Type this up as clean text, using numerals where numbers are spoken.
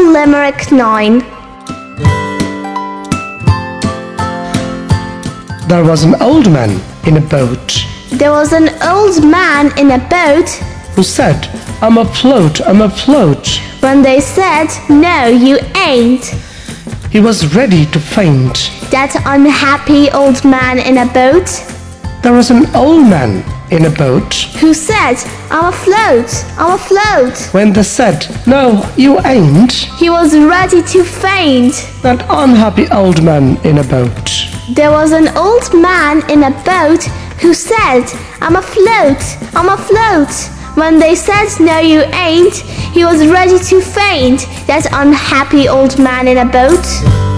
Limerick 9. There was an old man in a boat There was an old man in a boat. who said, I'm afloat, I'm afloat. When they said, no, you ain't. He was ready to faint. That unhappy old man in a boat There was an old man in a boat. who said, I'm afloat, I'm afloat. When they said, no, you ain't, He was ready to faint. that unhappy old man in a boat. There was an old man in a boat who said, I'm afloat, I'm afloat. When they said, no, you ain't, he was ready to faint. That unhappy old man in a boat.